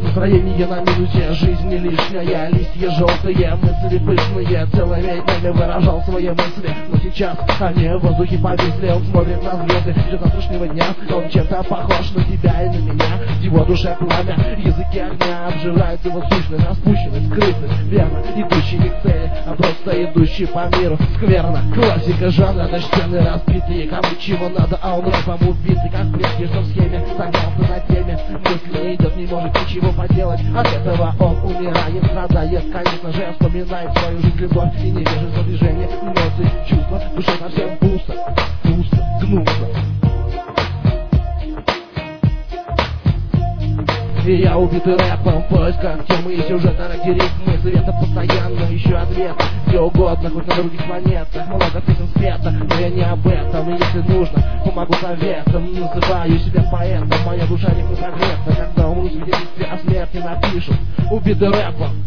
Настроение на минусе, жизнь не лишняя. Листья желтые, мысли пышные. Целыми днями выражал свои мысли, но сейчас они в воздухе повисли. Он смотрит на звезды, ждет завтрашнего дня. Он чем-то похож на тебя и на меня. В его душе пламя, языки огня обжирают его сущность, распущенность, скрытность. Верно, идущий не к цели, а просто идущий по миру. Скверно, классика жанра, на стены разбитые. Кому чего надо, а он рэпом убитый. Как прежде, что в схеме согнался на теме. Мысли не идет, не может ничего поделать. От этого он умирает, страдает. Конечно же, вспоминает свою жизнь, любовь и невежество, движение, эмоции, чувства. В душе совсем пусто, гнусно. И я убитый рэпом в поисках темы и сюжета, ради ритмы света постоянно ищу ответ. Где угодно, хоть на других планетах. Много песен спета, но я не об этом. И если нужно, помогу советом. Называю себя поэтом, моя душа не прогресса. Когда умру, в свидетельстве о смерти напишут: убитый рэпом.